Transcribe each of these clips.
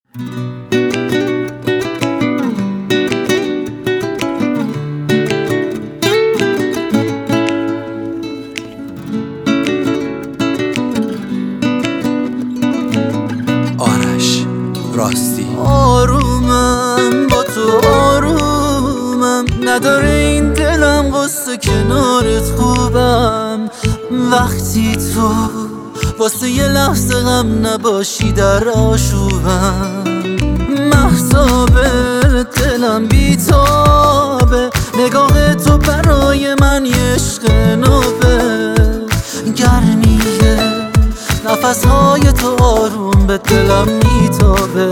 آرش راستی. آرومم با تو، آرومم نداره این دلم قصه، کنارت خوبم. وقتی تو واسه یه لحظه غم نباشی در آشوبم. مهتاب دلم بیتابه، نگاه تو برای من یه عشق نوبه. گرمیه نفسهای تو آروم به دلم میتابه.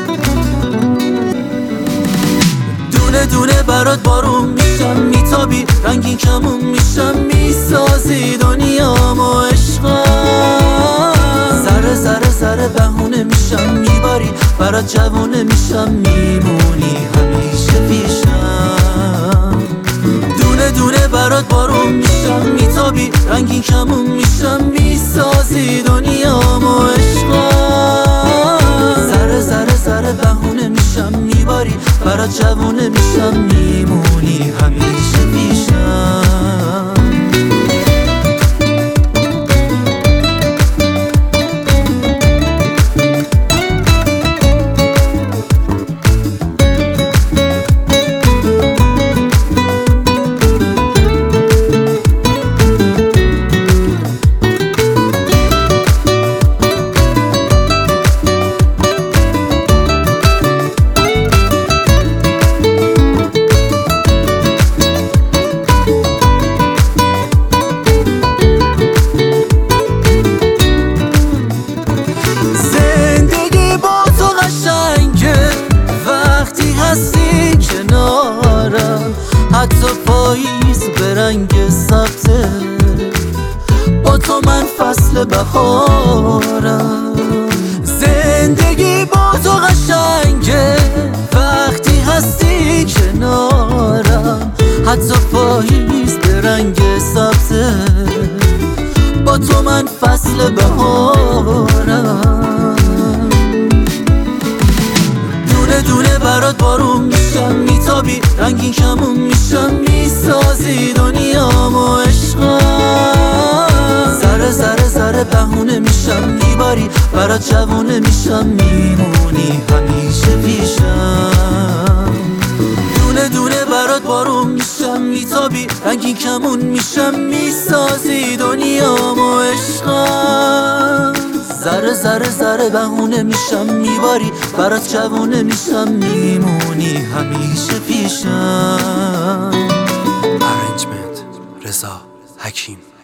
دونه دونه برات بارون میشم، میتابی رنگین کمون میشم، میسازی دنیامو عشقم. ذره ذره ذره بهونه میشم، میباری برات جوونه میشم، میمونی همیشه پیشم. دونه دونه برات بارون میشم، میتابی رنگین کمون میشم، میسازی دنیامو عشقم. ذره ذره ذره بهونه میشم، میباری برات جوونه میشم، میمونی همیشه پیشم. هستی کنارم، حتی پاییز به رنگ سبزه، با تو من فصل بهارم. زندگی با تو قشنگه وقتی هستی کنارم، حتی پاییز به رنگ سبزه، با تو من فصل بهارم. دونه دونه برات بارون میشم، میتابی رنگین کمون میشم، میسازی دنیامو عشقم. ذره ذره ذره بهونه میشم، میباری برات جوونه میشم، میمونی همیشه پیشم. دونه دونه برات بارون میشم، میتابی رنگین کمون میشم، میسازی دنیامو عشقم. ذره ذره ذره بهونه میشم، میباری برات جوونه میشم، میمونی همیشه پیشم. ارنجمنت رضا حکیم.